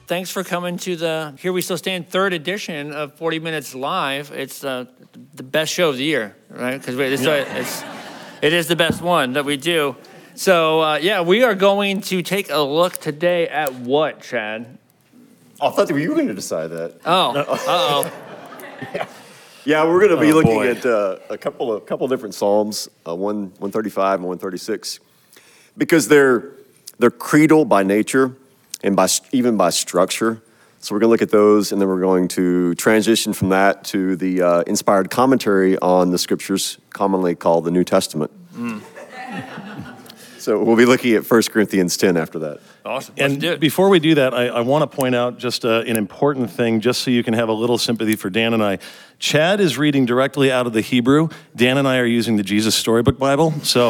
Thanks for coming to the Here We Still Stand third edition of 40 Minutes Live. It's the best show of the year, right? Because it is the best one that we do. So, we are going to take a look today at what, Chad? I thought you were going to decide that. Oh, uh-oh. Yeah, we're going to be looking at a couple different Psalms, 135 and 136, because they're creedal by nature and even by structure. So we're going to look at those, and then we're going to transition from that to the inspired commentary on the scriptures, commonly called the New Testament. So we'll be looking at 1 Corinthians 10 after that. Awesome. And before we do that, I want to point out just an important thing, just so you can have a little sympathy for Dan and I. Chad is reading directly out of the Hebrew. Dan and I are using the Jesus Storybook Bible. So,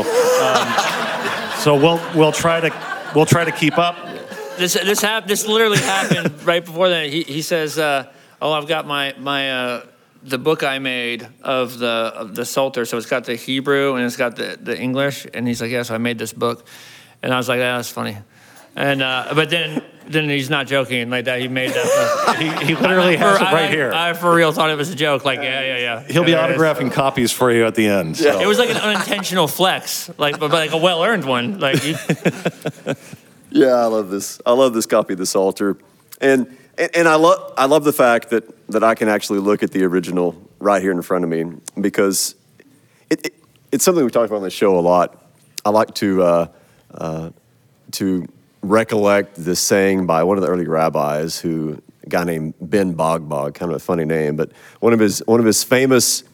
we'll try to keep up. This literally happened right before that. He says, I've got my the book I made of the Psalter. So it's got the Hebrew and it's got the English. And he's like, yeah, so I made this book. And I was like, yeah, that's funny. And but then he's not joking like that. He made that. He literally has it right here. I for real thought it was a joke. Like, yeah. He'll be autographing copies for you at the end. So. It was like an unintentional flex, but like a well-earned one. Like, Yeah, I love this. I love this copy of the Psalter, and I love the fact that I can actually look at the original right here in front of me, because it's something we talked about on the show a lot. I like to recollect this saying by one of the early rabbis, a guy named Ben Bogbog, kind of a funny name, but one of his famous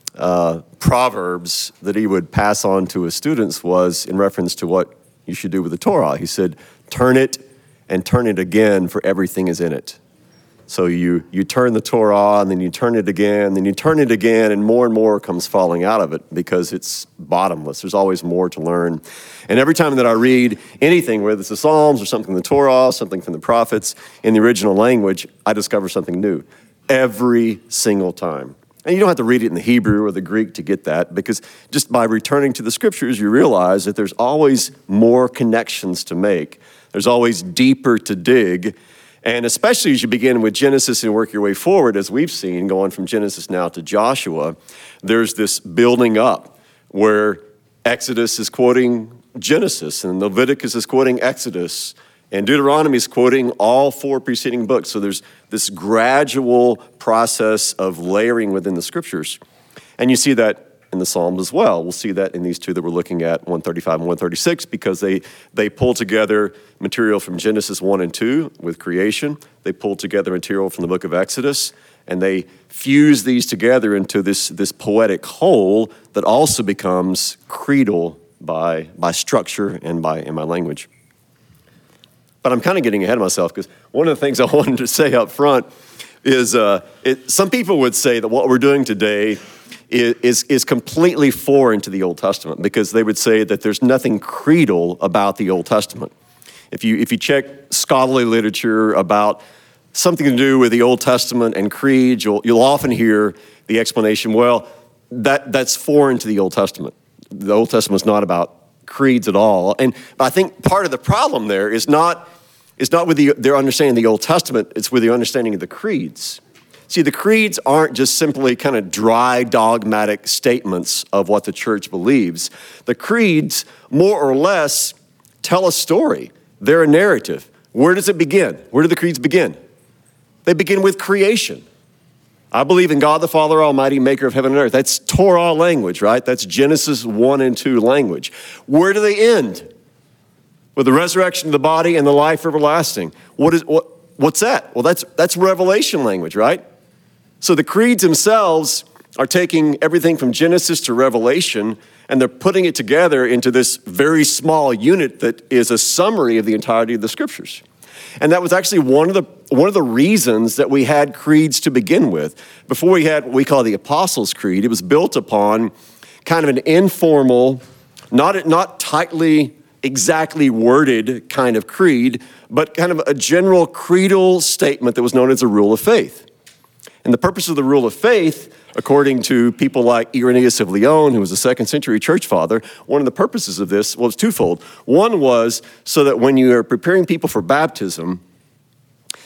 proverbs that he would pass on to his students was in reference to what you should do with the Torah. He said, turn it and turn it again, for everything is in it. So you turn the Torah, and then you turn it again, then you turn it again, and more comes falling out of it because it's bottomless. There's always more to learn. And every time that I read anything, whether it's the Psalms or something in the Torah, something from the prophets, in the original language, I discover something new every single time. And you don't have to read it in the Hebrew or the Greek to get that, because just by returning to the scriptures, you realize that there's always more connections to make. There's always deeper to dig. And especially as you begin with Genesis and work your way forward, as we've seen, going from Genesis now to Joshua, there's this building up where Exodus is quoting Genesis, and Leviticus is quoting Exodus, and Deuteronomy is quoting all four preceding books. So there's this gradual process of layering within the scriptures. And you see that in the Psalms as well. We'll see that in these two that we're looking at, 135 and 136, because they pull together material from Genesis 1 and 2 with creation. They pull together material from the book of Exodus, and they fuse these together into this poetic whole that also becomes creedal by structure and by language. But I'm kind of getting ahead of myself, because one of the things I wanted to say up front is some people would say that what we're doing today is completely foreign to the Old Testament, because they would say that there's nothing creedal about the Old Testament. If you check scholarly literature about something to do with the Old Testament and creeds, you'll often hear the explanation, well, that's foreign to the Old Testament. The Old Testament is not about creeds at all. And I think part of the problem there is not with their understanding of the Old Testament, it's with the understanding of the creeds. See, the creeds aren't just simply kind of dry, dogmatic statements of what the church believes. The creeds, more or less, tell a story. They're a narrative. Where does it begin? Where do the creeds begin? They begin with creation. I believe in God the Father Almighty, maker of heaven and earth. That's Torah language, right? That's Genesis 1 and 2 language. Where do they end? With the resurrection of the body and the life everlasting. What's that? Well, that's Revelation language, right? So the creeds themselves are taking everything from Genesis to Revelation, and they're putting it together into this very small unit that is a summary of the entirety of the scriptures. And that was actually one of the reasons that we had creeds to begin with. Before we had what we call the Apostles' Creed, it was built upon kind of an informal, not tightly, exactly worded kind of creed, but kind of a general creedal statement that was known as a rule of faith. And the purpose of the rule of faith, according to people like Irenaeus of Lyon, who was a 2nd century church father, one of the purposes of this was twofold. One was so that when you are preparing people for baptism,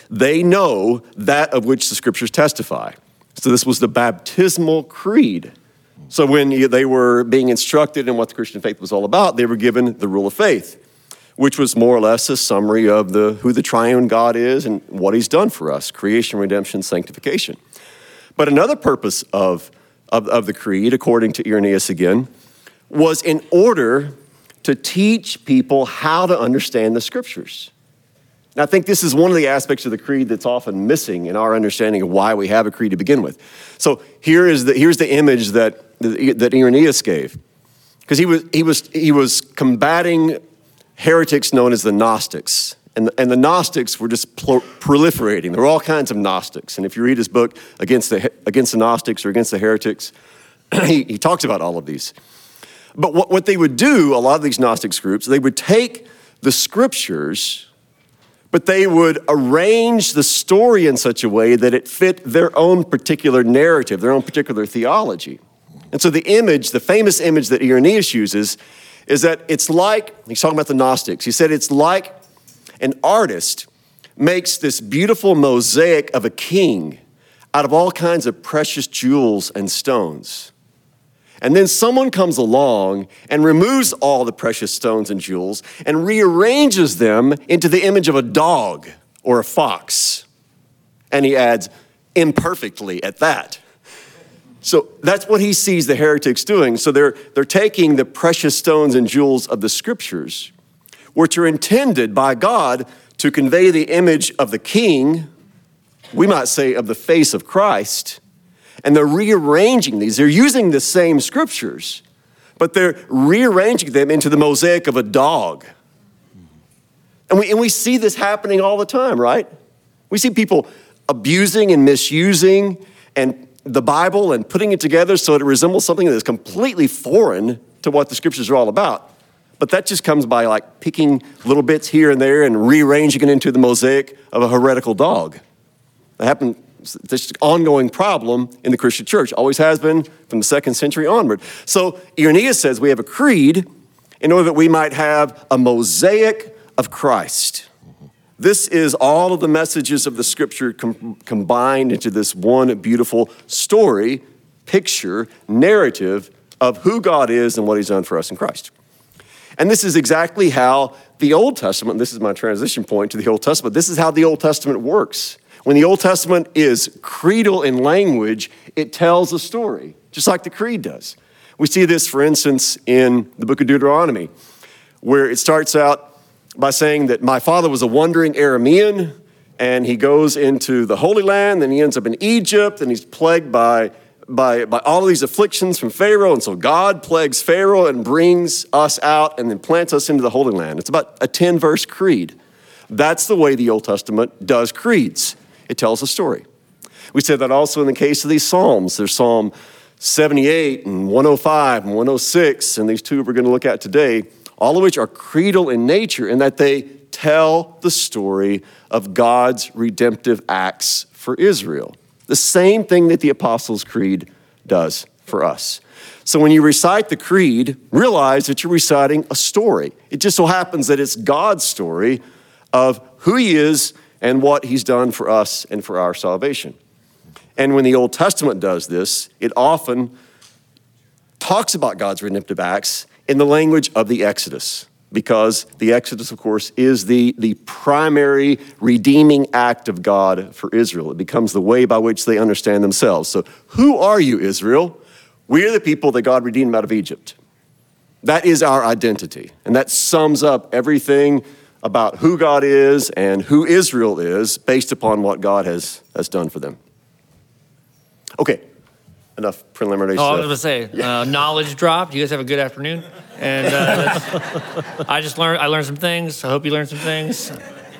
they know that of which the scriptures testify. So this was the baptismal creed. So when they were being instructed in what the Christian faith was all about, they were given the rule of faith, which was more or less a summary of who the triune God is and what he's done for us, creation, redemption, sanctification. But another purpose of the creed, according to Irenaeus again, was in order to teach people how to understand the scriptures. And I think this is one of the aspects of the creed that's often missing in our understanding of why we have a creed to begin with. So here's the image that Irenaeus gave, because he was combating heretics known as the Gnostics. And the Gnostics were just proliferating. There were all kinds of Gnostics. And if you read his book, Against the Gnostics or Against the Heretics, he talks about all of these. But what they would do, a lot of these Gnostics groups, they would take the scriptures, but they would arrange the story in such a way that it fit their own particular narrative, their own particular theology. And so the famous image that Irenaeus uses is that it's like, he's talking about the Gnostics, he said it's like an artist makes this beautiful mosaic of a king out of all kinds of precious jewels and stones. And then someone comes along and removes all the precious stones and jewels and rearranges them into the image of a dog or a fox. And he adds, imperfectly at that. So that's what he sees the heretics doing. So they're taking the precious stones and jewels of the scriptures, which are intended by God to convey the image of the king, we might say of the face of Christ, and they're rearranging these. They're using the same scriptures, but they're rearranging them into the mosaic of a dog. And we see this happening all the time, right? We see people abusing and misusing and the Bible and putting it together so it resembles something that is completely foreign to what the scriptures are all about. But that just comes by like picking little bits here and there and rearranging it into the mosaic of a heretical dog. That happened. This ongoing problem in the Christian church, always has been from the 2nd century onward. So Irenaeus says we have a creed in order that we might have a mosaic of Christ. This is all of the messages of the scripture combined into this one beautiful story, picture, narrative of who God is and what he's done for us in Christ. And this is exactly how the Old Testament, this is my transition point to the Old Testament, this is how the Old Testament works. When the Old Testament is creedal in language, it tells a story, just like the creed does. We see this, for instance, in the book of Deuteronomy, where it starts out by saying that my father was a wandering Aramean, and he goes into the Holy Land, then he ends up in Egypt, and he's plagued by all of these afflictions from Pharaoh, and so God plagues Pharaoh and brings us out and then plants us into the Holy Land. It's about a 10-verse creed. That's the way the Old Testament does creeds. It tells a story. We say that also in the case of these Psalms. There's Psalm 78 and 105 and 106, and these two we're going to look at today, all of which are creedal in nature in that they tell the story of God's redemptive acts for Israel. The same thing that the Apostles' Creed does for us. So when you recite the creed, realize that you're reciting a story. It just so happens that it's God's story of who he is and what he's done for us and for our salvation. And when the Old Testament does this, it often talks about God's redemptive acts in the language of the Exodus, because the Exodus, of course, is the primary redeeming act of God for Israel. It becomes the way by which they understand themselves. So who are you, Israel? We are the people that God redeemed out of Egypt. That is our identity. And that sums up everything about who God is and who Israel is based upon what God has done for them. Okay, enough preliminary stuff. I was going to say, knowledge dropped. You guys have a good afternoon. And I learned some things. I hope you learned some things.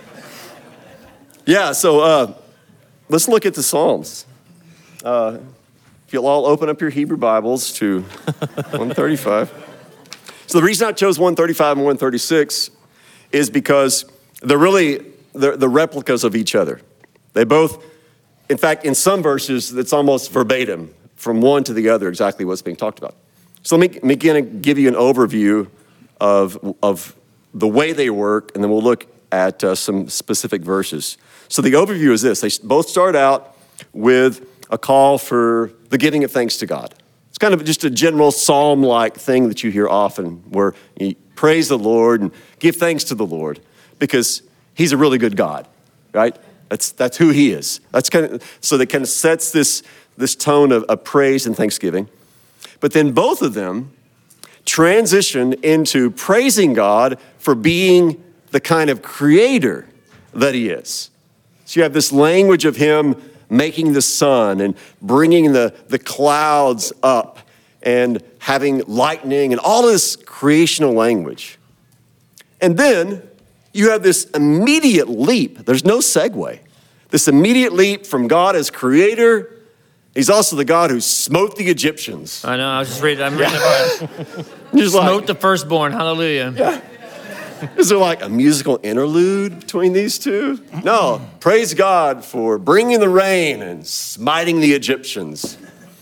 Yeah, so let's look at the Psalms. If you'll all open up your Hebrew Bibles to 135. So the reason I chose 135 and 136 is because they're really the replicas of each other. They both, in fact, in some verses, it's almost verbatim from one to the other, exactly what's being talked about. So let me begin to give you an overview of the way they work, and then we'll look at some specific verses. So the overview is this. They both start out with a call for the giving of thanks to God. It's kind of just a general psalm-like thing that you hear often where you praise the Lord and give thanks to the Lord because he's a really good God, right? That's who he is. So that kind of sets this tone of praise and thanksgiving. But then both of them transition into praising God for being the kind of creator that he is. So you have this language of him making the sun and bringing the clouds up and having lightning and all this creational language. And then you have this immediate leap. There's no segue. This immediate leap from God as creator. He's also the God who smote the Egyptians. I know, I was just reading, I'm reading about it. Just Smote the firstborn, hallelujah. Yeah. Is there like a musical interlude between these two? No, praise God for bringing the rain and smiting the Egyptians.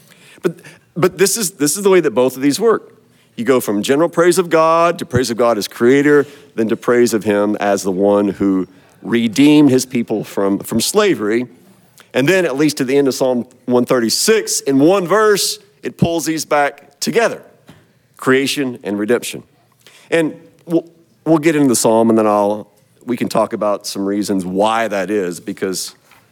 But this is the way that both of these work. You go from general praise of God to praise of God as creator, then to praise of him as the one who redeemed his people from slavery. And then at least to the end of Psalm 136, in one verse, it pulls these back together. Creation and redemption. And we'll get into the psalm and then we can talk about some reasons why that is, because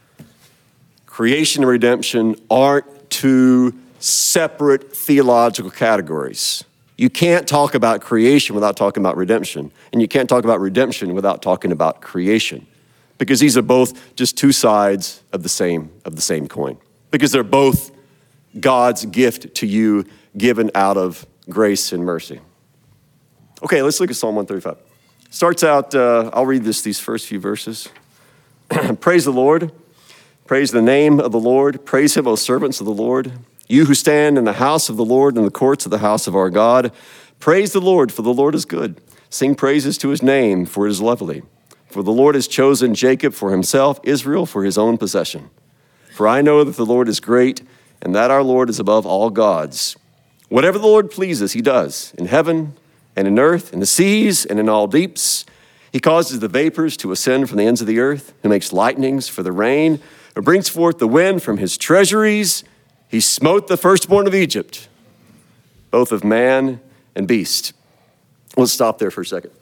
creation and redemption aren't two separate theological categories. You can't talk about creation without talking about redemption, and you can't talk about redemption without talking about creation, because these are both just two sides of the same coin, because they're both God's gift to you given out of grace and mercy. Okay, let's look at Psalm 135. Starts out, I'll read these first few verses. Praise the Lord. Praise the name of the Lord. Praise him, O servants of the Lord. You who stand in the house of the Lord, in the courts of the house of our God. Praise the Lord, for the Lord is good. Sing praises to his name, for it is lovely. For the Lord has chosen Jacob for himself, Israel for his own possession. For I know that the Lord is great, and that our Lord is above all gods. Whatever the Lord pleases, he does, in heaven and in earth, in the seas and in all deeps. He causes the vapors to ascend from the ends of the earth, who makes lightnings for the rain, who brings forth the wind from his treasuries. He smote the firstborn of Egypt, both of man and beast. Let's stop there for a second.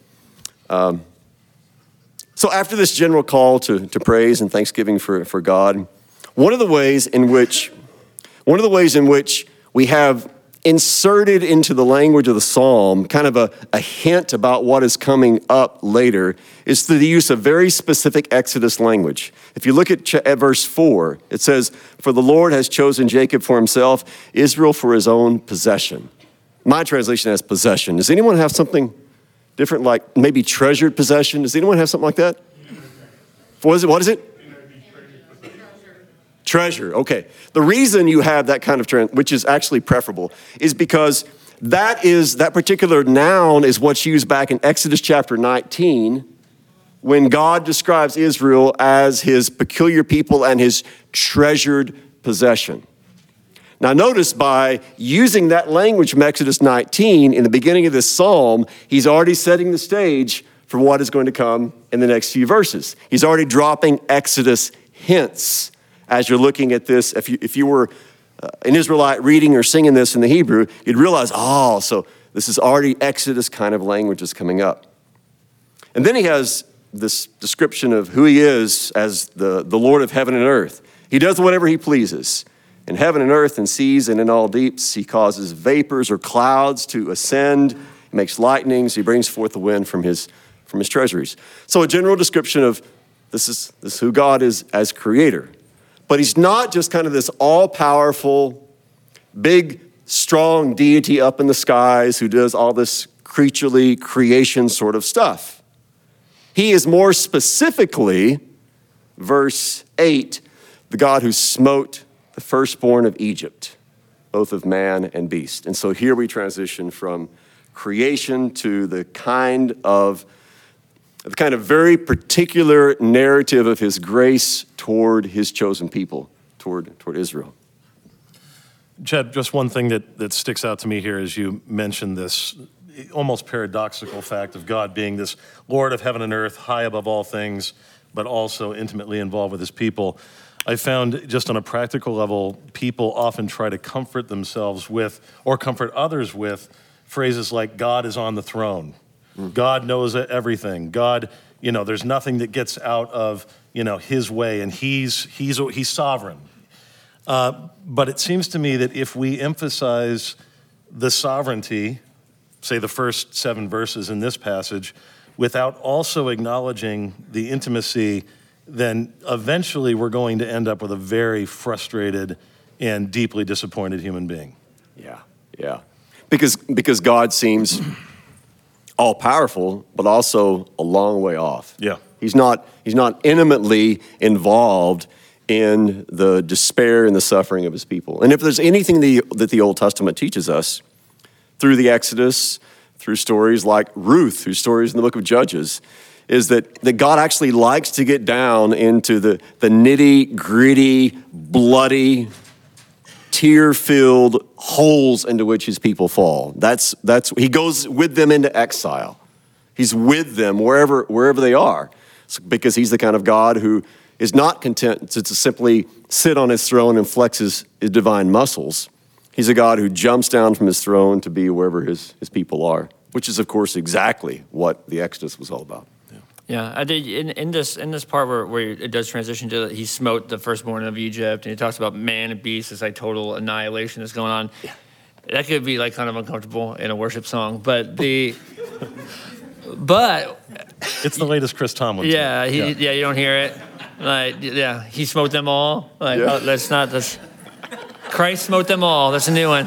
So after this general call to praise and thanksgiving for God, one of the ways in which we have inserted into the language of the psalm kind of a hint about what is coming up later is through the use of very specific Exodus language. If you look at verse 4, it says, for the Lord has chosen Jacob for himself, Israel for his own possession. My translation has possession. Does anyone have something different, like maybe treasured possession? Does anyone have something like that? What is it? Treasure, okay. The reason you have that kind of which is actually preferable, is because that particular noun is what's used back in Exodus chapter 19 when God describes Israel as his peculiar people and his treasured possession. Now notice by using that language from Exodus 19 in the beginning of this psalm, he's already setting the stage for what is going to come in the next few verses. He's already dropping Exodus hints. As you're looking at this, if you were an Israelite reading or singing this in the Hebrew, you'd realize, so this is already Exodus kind of language is coming up. And then he has this description of who he is as the Lord of heaven and earth. He does whatever he pleases. In heaven and earth and seas and in all deeps, he causes vapors or clouds to ascend. He makes lightnings. He brings forth the wind from his treasuries. So a general description of this is who God is as creator. But he's not just kind of this all-powerful, big, strong deity up in the skies who does all this creaturely creation sort of stuff. He is more specifically, verse 8, the God who smote the firstborn of Egypt, both of man and beast. And so here we transition from creation to the kind of very particular narrative of his grace toward his chosen people, toward Israel. Chad, just one thing that sticks out to me here as you mentioned this almost paradoxical fact of God being this Lord of heaven and earth, high above all things, but also intimately involved with his people. I found just on a practical level, people often try to comfort themselves with, or comfort others with, phrases like God is on the throne. God knows everything. God, there's nothing that gets out of, his way, and he's sovereign. But it seems to me that if we emphasize the sovereignty, say the first 7 verses in this passage, without also acknowledging the intimacy, then eventually we're going to end up with a very frustrated and deeply disappointed human being. Yeah. Because God seems all powerful, but also a long way off. Yeah. He's not intimately involved in the despair and the suffering of his people. And if there's anything that the Old Testament teaches us through the Exodus, through stories like Ruth, through stories in the book of Judges, is that God actually likes to get down into the nitty gritty, bloody, tear-filled holes into which his people fall. That's he goes with them into exile. He's with them wherever they are, because he's the kind of God who is not content to simply sit on his throne and flex his divine muscles. He's a God who jumps down from his throne to be wherever his people are, which is, of course, exactly what the Exodus was all about. Yeah, I did in this part where it does transition to he smote the firstborn of Egypt, and he talks about man and beast, this like total annihilation that's going on. Yeah. That could be like kind of uncomfortable in a worship song, but it's the latest Chris Tomlin. Yeah, you don't hear it. Like, he smote them all. Like, that's Christ smote them all. That's a new one.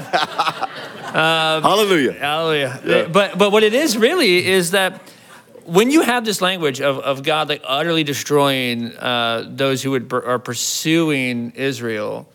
Hallelujah. Hallelujah. Yeah. But what it is really is that when you have this language of God like utterly destroying those who are pursuing Israel,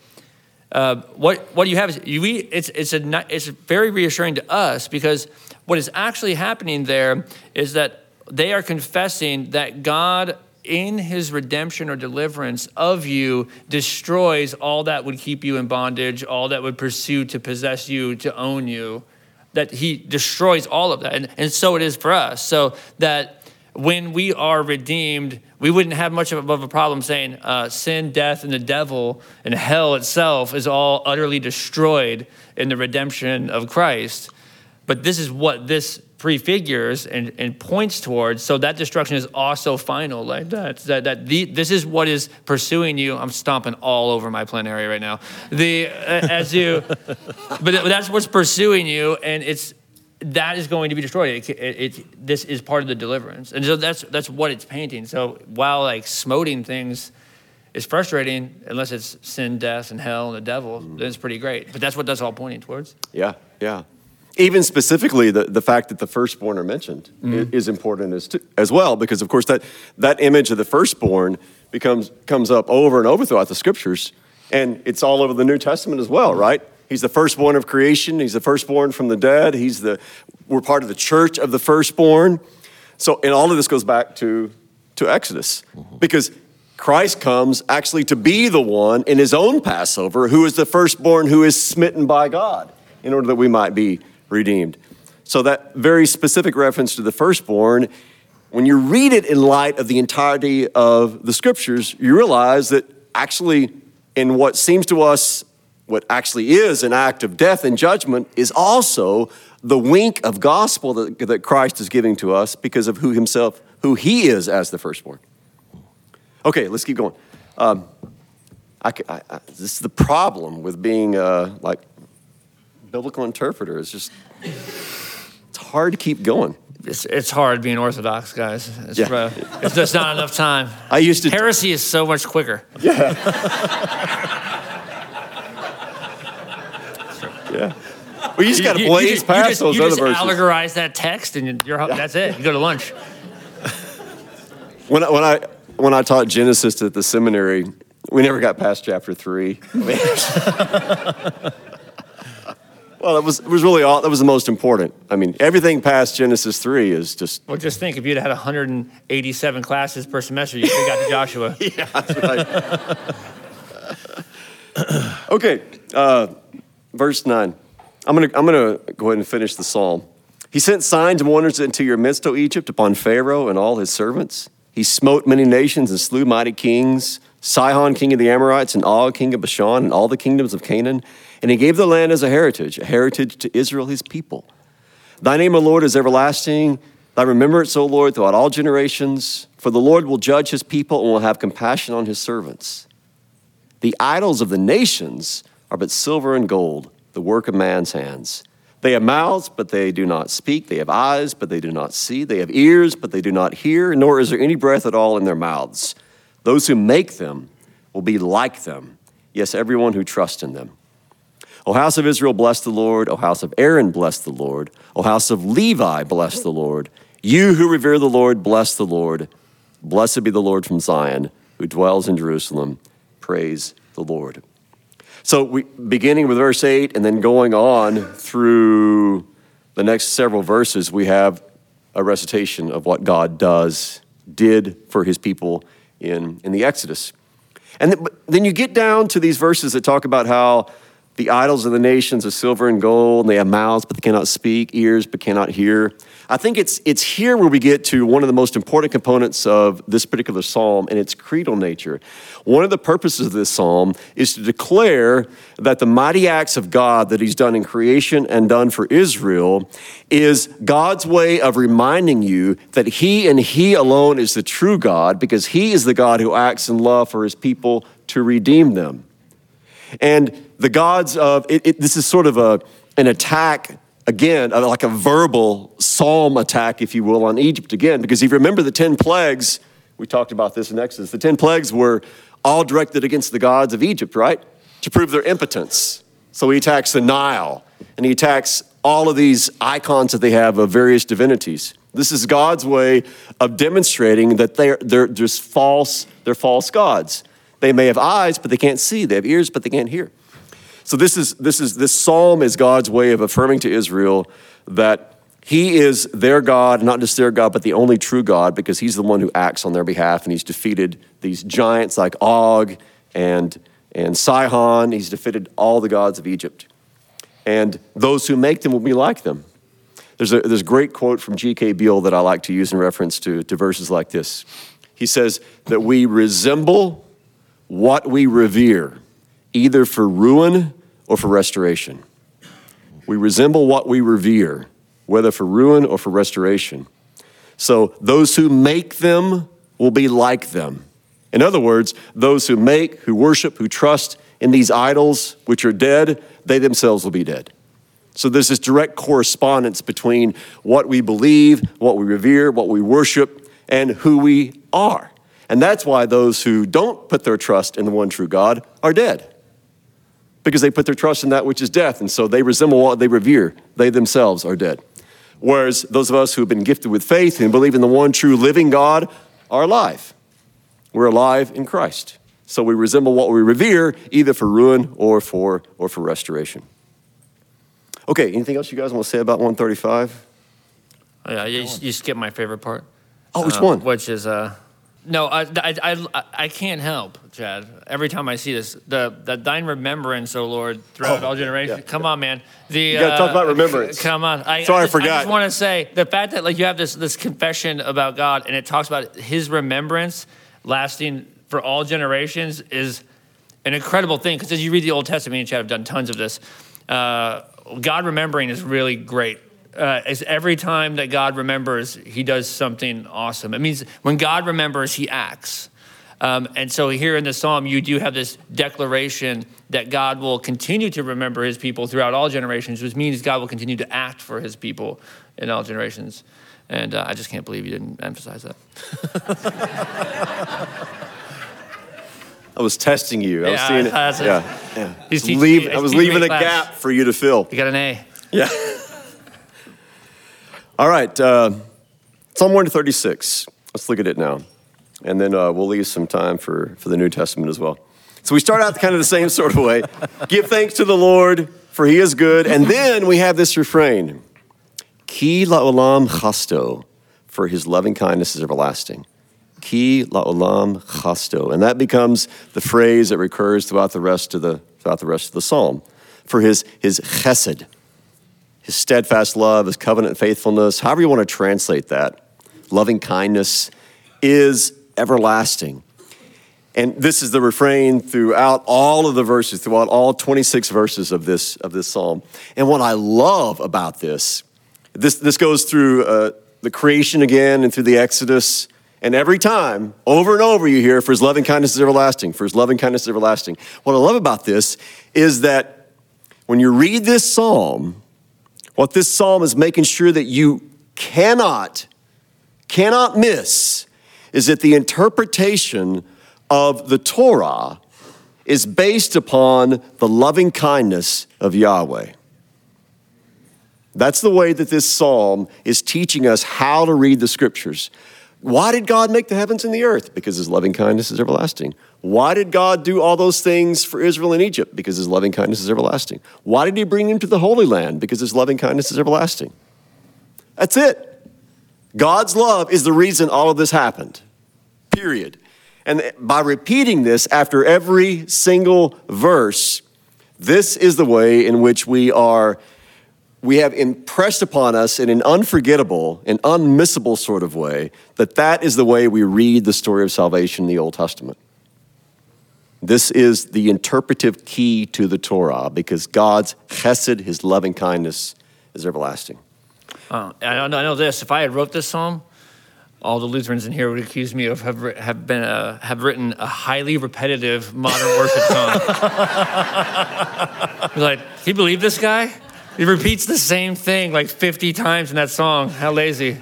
what you have is it's very reassuring to us, because what is actually happening there is that they are confessing that God, in his redemption or deliverance of you, destroys all that would keep you in bondage, all that would pursue to possess you, to own you, that he destroys all of that. And so it is for us. So that when we are redeemed, we wouldn't have much of a problem saying sin, death, and the devil and hell itself is all utterly destroyed in the redemption of Christ. But this is what this prefigures and points towards. So that destruction is also final, like that. This is what is pursuing you. I'm stomping all over my plenary right now. But that's what's pursuing you, and that is going to be destroyed. This is part of the deliverance, and so that's what it's painting. So while like smoting things is frustrating, unless it's sin, death, and hell, and the devil, then it's pretty great. But that's what that's all pointing towards. Yeah. Even specifically, the fact that the firstborn are mentioned is important as well, because of course that image of the firstborn comes up over and over throughout the scriptures, and it's all over the New Testament as well, right? He's the firstborn of creation. He's the firstborn from the dead. We're part of the church of the firstborn. So, and all of this goes back to Exodus, because Christ comes actually to be the one in his own Passover who is the firstborn who is smitten by God in order that we might be redeemed. So that very specific reference to the firstborn, when you read it in light of the entirety of the scriptures, you realize that actually in what seems to us, what actually is an act of death and judgment, is also the wink of gospel that Christ is giving to us because of who he is as the firstborn. Okay, let's keep going. This is the problem with being like biblical interpreter. It's hard to keep going. It's hard being Orthodox, guys. It's just not enough time. Heresy is so much quicker. Yeah. Yeah. Well, you just got to blaze past those other verses. You just allegorize that text, and that's it. You go to lunch. When I taught Genesis at the seminary, we never got past chapter 3. Well, that was really all. That was the most important. I mean, everything past Genesis 3 is just. Well, just think, if you'd had 187 classes per semester, you could have got to Joshua. Yeah, that's right. Okay, verse 9. I'm gonna go ahead and finish the psalm. He sent signs and wonders into your midst, O Egypt, upon Pharaoh and all his servants. He smote many nations and slew mighty kings, Sihon, king of the Amorites, and Og, king of Bashan, and all the kingdoms of Canaan. And he gave the land as a heritage to Israel, his people. Thy name, O Lord, is everlasting. Thy remembrance, O Lord, throughout all generations. For the Lord will judge his people and will have compassion on his servants. The idols of the nations are but silver and gold, the work of man's hands. They have mouths, but they do not speak. They have eyes, but they do not see. They have ears, but they do not hear, nor is there any breath at all in their mouths. Those who make them will be like them. Yes, everyone who trusts in them. O house of Israel, bless the Lord. O house of Aaron, bless the Lord. O house of Levi, bless the Lord. You who revere the Lord, bless the Lord. Blessed be the Lord from Zion, who dwells in Jerusalem. Praise the Lord. So beginning with verse 8 and then going on through the next several verses, we have a recitation of what God did for his people in the Exodus. And then you get down to these verses that talk about how the idols of the nations are silver and gold, and they have mouths, but they cannot speak, ears, but cannot hear. I think it's here where we get to one of the most important components of this particular psalm and its creedal nature. One of the purposes of this psalm is to declare that the mighty acts of God that he's done in creation and done for Israel is God's way of reminding you that he and he alone is the true God, because he is the God who acts in love for his people to redeem them. And the gods of, this is sort of an attack, again, like a verbal psalm attack, if you will, on Egypt again. Because if you remember the 10 plagues, we talked about this in Exodus, the 10 plagues were all directed against the gods of Egypt, right? To prove their impotence. So he attacks the Nile, and he attacks all of these icons that they have of various divinities. This is God's way of demonstrating that they're just false, they're false gods. They may have eyes, but they can't see. They have ears, but they can't hear. So this psalm is God's way of affirming to Israel that he is their God, not just their God, but the only true God, because he's the one who acts on their behalf, and he's defeated these giants like Og and Sihon. He's defeated all the gods of Egypt. And those who make them will be like them. There's a great quote from G.K. Beale that I like to use in reference to verses like this. He says that we resemble what we revere, either for ruin or for restoration. We resemble what we revere, whether for ruin or for restoration. So those who make them will be like them. In other words, those who make, who worship, who trust in these idols which are dead, they themselves will be dead. So there's this direct correspondence between what we believe, what we revere, what we worship, and who we are. And that's why those who don't put their trust in the one true God are dead, because they put their trust in that which is death. And so they resemble what they revere. They themselves are dead. Whereas those of us who have been gifted with faith and believe in the one true living God are alive. We're alive in Christ. So we resemble what we revere, either for ruin or for restoration. Okay, anything else you guys want to say about 135? Oh, yeah, you skipped my favorite part. Oh, which one? Which is... No, I can't help, Chad. Every time I see this, the thine remembrance, O Lord, throughout all generations. Yeah. Come on, man. You got to talk about remembrance. Come on. I forgot. I just want to say the fact that you have this confession about God, and it talks about his remembrance lasting for all generations is an incredible thing. Because as you read the Old Testament, me and Chad have done tons of this. God remembering is really great. Is every time that God remembers, he does something awesome. It means when God remembers, he acts. And so here in the psalm, you do have this declaration that God will continue to remember his people throughout all generations, which means God will continue to act for his people in all generations. And I just can't believe you didn't emphasize that. I was testing you. I was seeing it. I was leaving a gap for you to fill. You got an A. Yeah. All right, Psalm 136. Let's look at it now. And then we'll leave some time for the New Testament as well. So we start out kind of the same sort of way. Give thanks to the Lord, for he is good. And then we have this refrain. Ki la'olam chasto, for his loving kindness is everlasting. Ki la'olam chasto. And that becomes the phrase that recurs throughout the rest of the psalm. For his chesed. his steadfast love, his covenant faithfulness, however you want to translate that, loving kindness is everlasting. And this is the refrain throughout all of the verses, throughout all 26 verses of this psalm. And what I love about this goes through the creation again and through the Exodus. And every time, over and over, you hear, for his loving kindness is everlasting, for his loving kindness is everlasting. What I love about this is that when you read this psalm, what this psalm is making sure that you cannot miss is that the interpretation of the Torah is based upon the loving kindness of Yahweh. That's the way that this psalm is teaching us how to read the scriptures. Why did God make the heavens and the earth? Because his loving kindness is everlasting. Why did God do all those things for Israel in Egypt? Because his loving kindness is everlasting. Why did he bring them to the Holy Land? Because his loving kindness is everlasting. That's it. God's love is the reason all of this happened. Period. And by repeating this after every single verse, this is the way in which we have impressed upon us in an unforgettable and unmissable sort of way that is the way we read the story of salvation in the Old Testament. This is the interpretive key to the Torah because God's chesed, his loving kindness, is everlasting. I know this. If I had wrote this psalm, all the Lutherans in here would accuse me of have written a highly repetitive modern worship song. Like, can you believe this guy? He repeats the same thing like 50 times in that song. How lazy.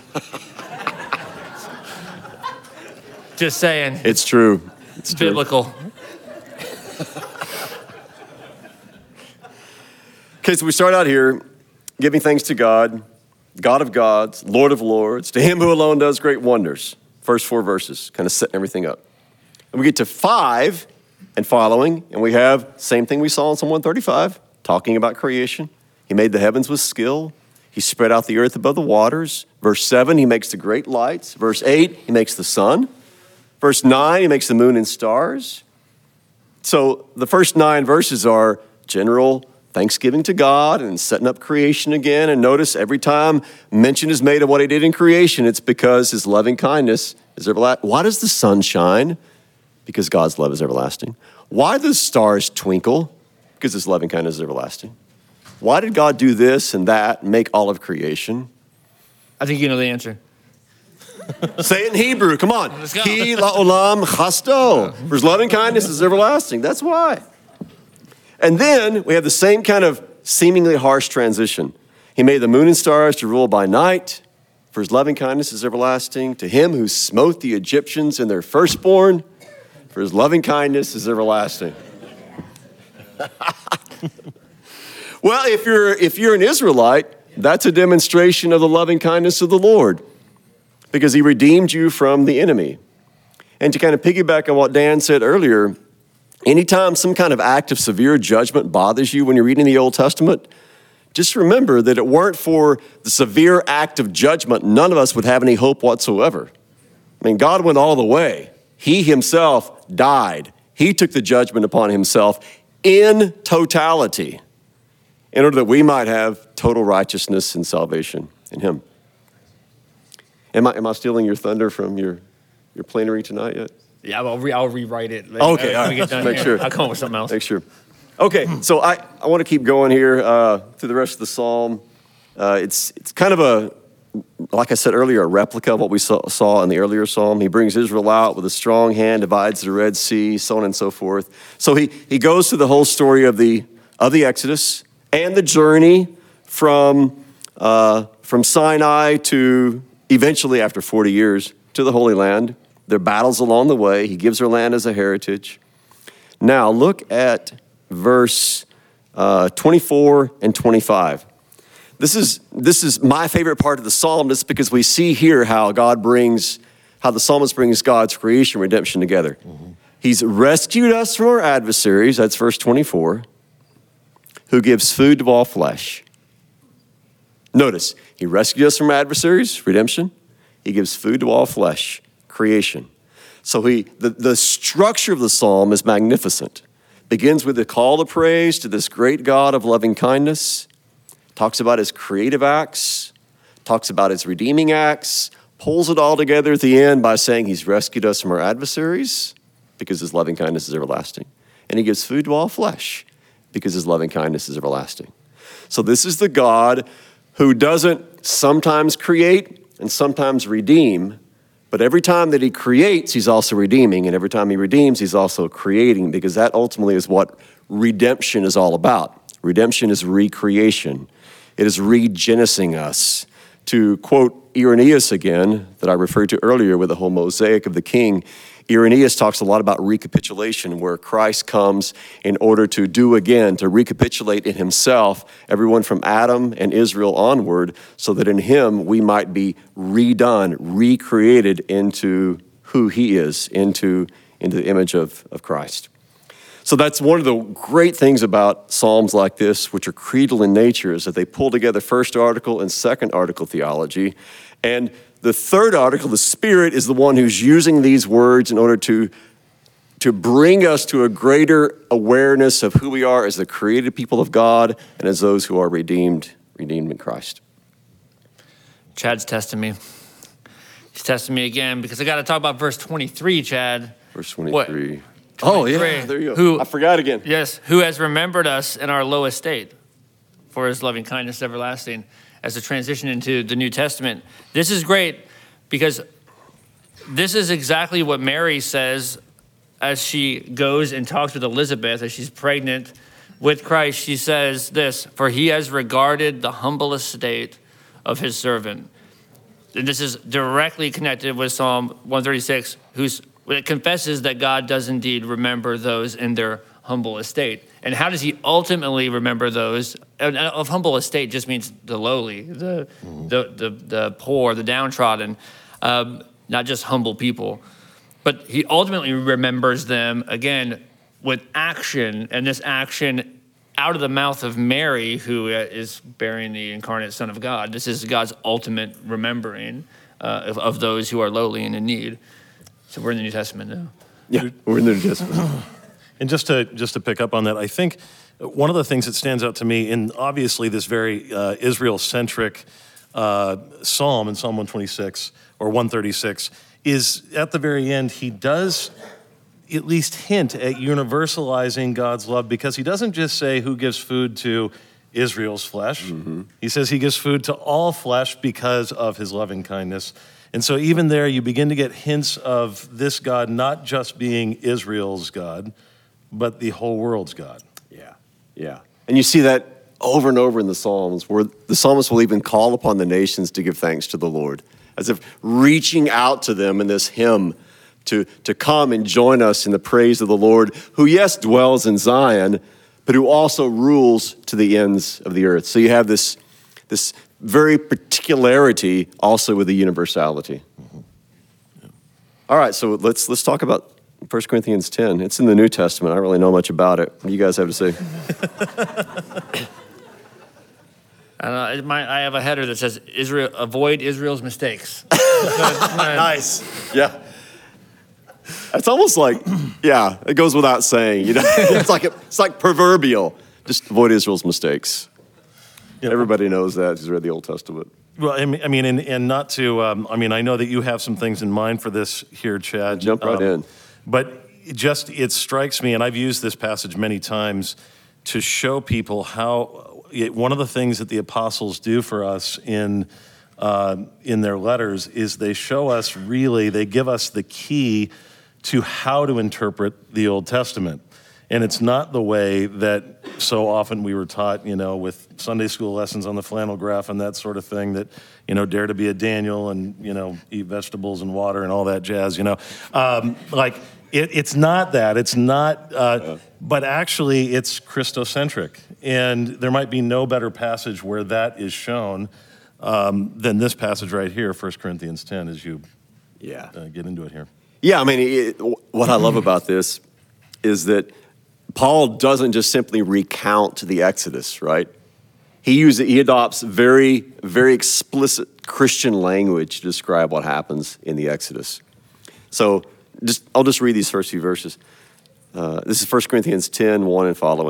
Just saying. It's true. It's biblical. Okay, so we start out here giving thanks to God, God of gods, Lord of lords, to him who alone does great wonders. First 4 verses, kind of setting everything up. And we get to 5 and following, and we have same thing we saw in Psalm 135, talking about creation. He made the heavens with skill. He spread out the earth above the waters. Verse 7, he makes the great lights. Verse 8, he makes the sun. Verse 9, he makes the moon and stars. So the first 9 verses are general thanksgiving to God and setting up creation again. And notice every time mention is made of what he did in creation, it's because his loving kindness is everlasting. Why does the sun shine? Because God's love is everlasting. Why do the stars twinkle? Because his loving kindness is everlasting. Why did God do this and that and make all of creation? I think you know the answer. Say it in Hebrew. Come on. Let's go. Ki la'olam chasto. For his loving kindness is everlasting. That's why. And then we have the same kind of seemingly harsh transition. He made the moon and stars to rule by night. For his loving kindness is everlasting. To him who smote the Egyptians in their firstborn. For his loving kindness is everlasting. Well, if you're an Israelite, that's a demonstration of the loving kindness of the Lord because he redeemed you from the enemy. And to kind of piggyback on what Dan said earlier, anytime some kind of act of severe judgment bothers you when you're reading the Old Testament, just remember that it weren't for the severe act of judgment, none of us would have any hope whatsoever. I mean, God went all the way. He himself died. He took the judgment upon himself in totality, in order that we might have total righteousness and salvation in him. Am I stealing your thunder from your plenary tonight yet? Yeah, I'll rewrite it. Okay, all right. Make sure. I'll come up with something else. Make sure. Okay, so I want to keep going here through the rest of the psalm. It's kind of like I said earlier, a replica of what we saw in the earlier psalm. He brings Israel out with a strong hand, divides the Red Sea, so on and so forth. So he goes through the whole story of the Exodus and the journey from Sinai to eventually, after 40 years, to the Holy Land. There are battles along the way. He gives their land as a heritage. Now look at verse 24 and 25. This is my favorite part of the psalm, just because we see here how the psalmist brings God's creation and redemption together. Mm-hmm. He's rescued us from our adversaries, that's verse 24, who gives food to all flesh. Notice, he rescued us from adversaries, redemption. He gives food to all flesh, creation. So the structure of the psalm is magnificent. Begins with a call to praise to this great God of loving kindness. talks about his creative acts, talks about his redeeming acts, pulls it all together at the end by saying he's rescued us from our adversaries because his loving kindness is everlasting. And he gives food to all flesh because his loving kindness is everlasting. So this is the God who doesn't sometimes create and sometimes redeem, but every time that he creates, he's also redeeming, and every time he redeems, he's also creating, because that ultimately is what redemption is all about. Redemption is recreation. It is regenesing us. To quote Irenaeus again, that I referred to earlier with the whole mosaic of the king, Irenaeus talks a lot about recapitulation, where Christ comes in order to do again, to recapitulate in himself everyone from Adam and Israel onward, so that in him we might be redone, recreated into who he is, into the image of Christ. So that's one of the great things about Psalms like this, which are creedal in nature, is that they pull together first article and second article theology. And the third article, the Spirit, is the one who's using these words in order to bring us to a greater awareness of who we are as the created people of God and as those who are redeemed in Christ. Chad's testing me. He's testing me again because I got to talk about verse 23, Chad. Verse 23. What? Oh, yeah, there you go. I forgot again. Yes, who has remembered us in our low estate for his loving kindness everlasting, as a transition into the New Testament. This is great because this is exactly what Mary says as she goes and talks with Elizabeth, as she's pregnant with Christ. She says this, for he has regarded the humble estate of his servant. And this is directly connected with Psalm 136, it confesses that God does indeed remember those in their humble estate. And how does he ultimately remember those? Of humble estate just means the lowly, the poor, the downtrodden, not just humble people. But he ultimately remembers them, again, with action, and this action out of the mouth of Mary, who is bearing the incarnate Son of God. This is God's ultimate remembering of those who are lowly and in need. So we're in the New Testament now. Yeah, we're in the New Testament. And just to pick up on that, I think one of the things that stands out to me in obviously this very Israel-centric psalm in Psalm 126 or 136 is at the very end, he does at least hint at universalizing God's love, because he doesn't just say who gives food to Israel's flesh. Mm-hmm. He says he gives food to all flesh because of his loving kindness. And so even there, you begin to get hints of this God not just being Israel's God, but the whole world's God. Yeah. And you see that over and over in the Psalms, where the psalmist will even call upon the nations to give thanks to the Lord, as if reaching out to them in this hymn to come and join us in the praise of the Lord, who, yes, dwells in Zion, but who also rules to the ends of the earth. So you have this very particularity also with the universality. Mm-hmm. Yeah. All right, so let's talk about 1 Corinthians 10. It's in the New Testament. I don't really know much about it. What do you guys have to say? I have a header that says, avoid Israel's mistakes. Nice. Yeah. It's almost like, it goes without saying. You know, it's like proverbial. Just avoid Israel's mistakes. Yeah. Everybody knows that who's read the Old Testament. Well, I mean, and not to, I know that you have some things in mind for this here, Chad. Jump right in. But it strikes me, and I've used this passage many times to show people how one of the things that the apostles do for us in their letters is they show us they give us the key to how to interpret the Old Testament. And it's not the way that so often we were taught, with Sunday school lessons on the flannel graph and that sort of thing, that, dare to be a Daniel and, eat vegetables and water and all that jazz, It's not that. It's not, but actually it's Christocentric. And there might be no better passage where that is shown than this passage right here, 1 Corinthians 10, as you get into it here. Yeah, what I love about this is that Paul doesn't just simply recount the Exodus, right? He adopts very, very explicit Christian language to describe what happens in the Exodus. So I'll just read these first few verses. This is 1 Corinthians 10, 1 and following. For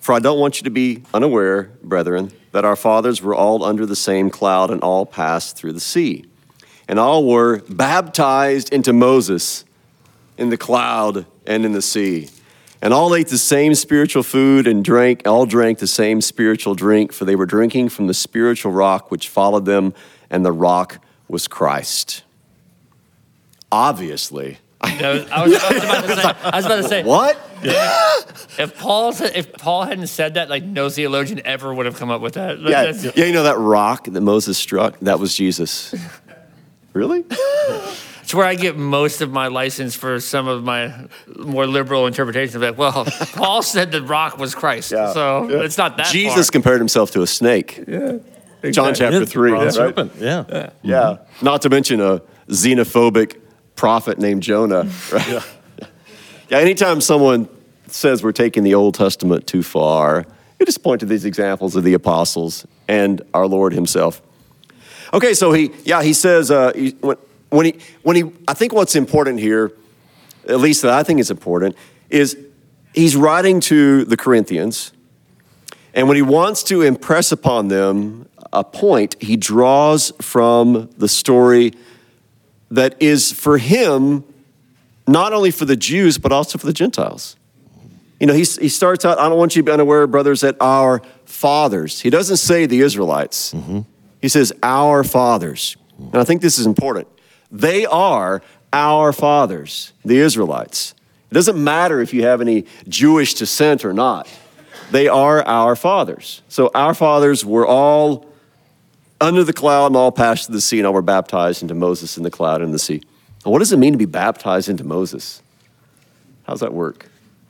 For I don't want you to be unaware, brethren, that our fathers were all under the same cloud and all passed through the sea. And all were baptized into Moses in the cloud and in the sea. And all ate the same spiritual food and all drank the same spiritual drink, for they were drinking from the spiritual rock which followed them, and the rock was Christ. Obviously. I was about to say. What? If Paul hadn't said that, like no theologian ever would have come up with that. Like, Yeah, you know that rock that Moses struck? That was Jesus. Really? It's where I get most of my license for some of my more liberal interpretations of it. Well, Paul said the rock was Christ, so it's not that Jesus far. compared himself to a snake. Yeah. Exactly. John chapter 3. Bronze Right? serpent. Yeah. Yeah. Not to mention a xenophobic prophet named Jonah. Right? Yeah. Anytime someone says we're taking the Old Testament too far, you just point to these examples of the apostles and our Lord himself. Okay, so he says when he I think what's important here, at least that I think is important, is he's writing to the Corinthians, and when he wants to impress upon them a point, he draws from the story that is for him, not only for the Jews, but also for the Gentiles. You know, he starts out, I don't want you to be unaware, brothers, that our fathers. He doesn't say the Israelites. Mm-hmm. He says our fathers. And I think this is important. They are our fathers, the Israelites. It doesn't matter if you have any Jewish descent or not. They are our fathers. So our fathers were all under the cloud and all passed through the sea and all were baptized into Moses in the cloud and the sea. And what does it mean to be baptized into Moses? How does that work?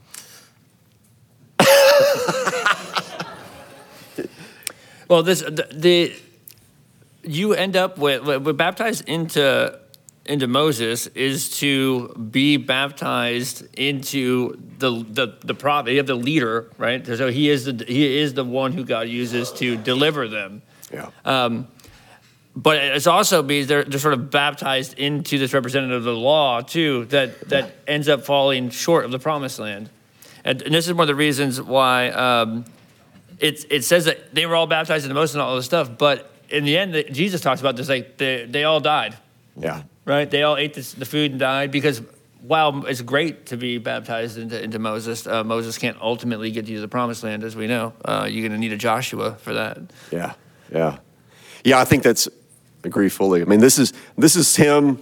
Well, you end up with baptized into Moses is to be baptized into the prophet. You have the leader, right? So he is the one who God uses to deliver them. Yeah. But it's also means they're sort of baptized into this representative of the law too that ends up falling short of the promised land, and this is one of the reasons why it says that they were all baptized into Moses and all this stuff, but in the end, Jesus talks about this, like they all died. Yeah. Right? They all ate the food and died because while it's great to be baptized into Moses, Moses can't ultimately get you to the promised land, as we know. You're going to need a Joshua for that. Yeah. Yeah. Yeah, I think agree fully. I mean, this is him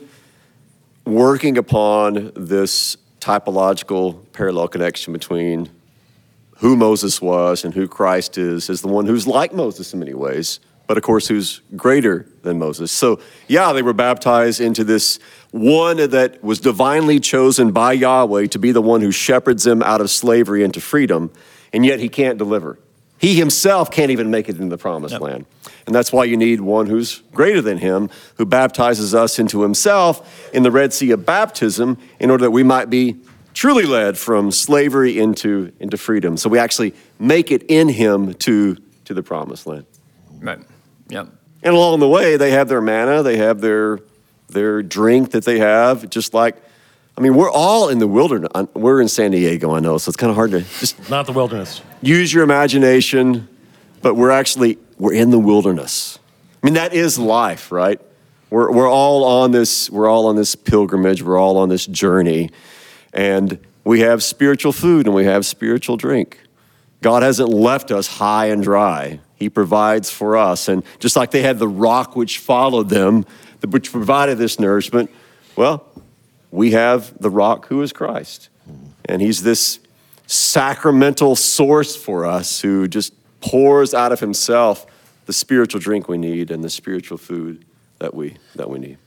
working upon this typological parallel connection between who Moses was and who Christ is the one who's like Moses in many ways, but of course who's greater than Moses. So yeah, they were baptized into this one that was divinely chosen by Yahweh to be the one who shepherds them out of slavery into freedom, and yet he can't deliver. He himself can't even make it into the promised land. And that's why you need one who's greater than him, who baptizes us into himself in the Red Sea of baptism in order that we might be truly led from slavery into freedom. So we actually make it in him to the promised land. Right. Yeah. And along the way, they have their manna, they have their drink that they have, just like, I mean, we're all in the wilderness. We're in San Diego, I know, so it's kind of hard to just Not the wilderness. use your imagination, but we're in the wilderness. I mean, that is life, right? We're all on this pilgrimage, we're all on this journey, and we have spiritual food and we have spiritual drink. God hasn't left us high and dry. He provides for us. And just like they had the rock which followed them, which provided this nourishment, well, we have the rock who is Christ. And he's this sacramental source for us who just pours out of himself the spiritual drink we need and the spiritual food that we need.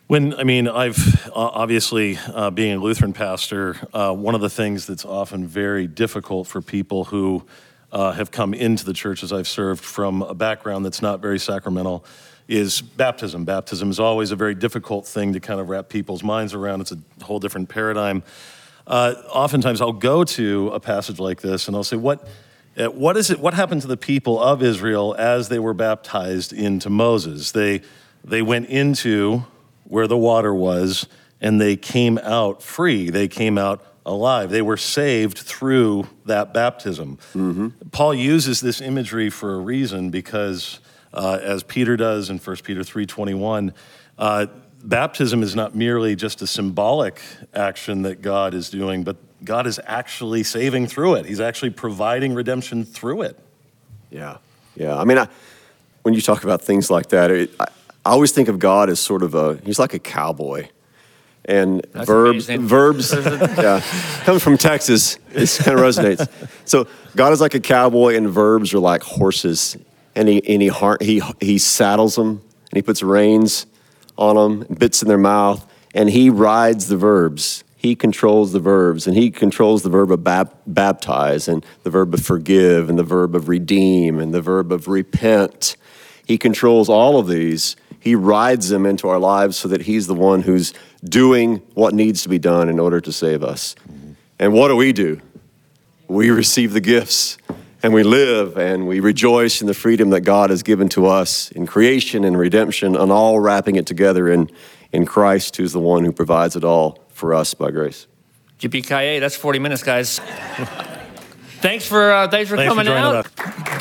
I've obviously, being a Lutheran pastor, one of the things that's often very difficult for people who have come into the churches I've served from a background that's not very sacramental is baptism. Baptism is always a very difficult thing to kind of wrap people's minds around. It's a whole different paradigm. Oftentimes I'll go to a passage like this and I'll say, what happened to the people of Israel as they were baptized into Moses? They went into where the water was, and they came out free. They came out alive. They were saved through that baptism. Paul uses this imagery for a reason because, as Peter does in 1 Peter 3:21, baptism is not merely just a symbolic action that God is doing, but God is actually saving through it. He's actually providing redemption through it. Yeah. I mean, when you talk about things like that, I always think of God as sort of he's like a cowboy. And That's verbs, amazing. yeah, comes from Texas. It kind of resonates. So God is like a cowboy, and verbs are like horses. And he saddles them, and he puts reins on them, and bits in their mouth, and he rides the verbs. He controls the verbs, and he controls the verb of baptize, and the verb of forgive, and the verb of redeem, and the verb of repent. He controls all of these. He rides them into our lives so that he's the one who's doing what needs to be done in order to save us. And what do? We receive the gifts, and we live, and we rejoice in the freedom that God has given to us in creation and redemption, and all wrapping it together in Christ, who's the one who provides it all for us by grace. Yippee-ki-yay, that's 40 minutes, guys. Thanks for coming joining out. us.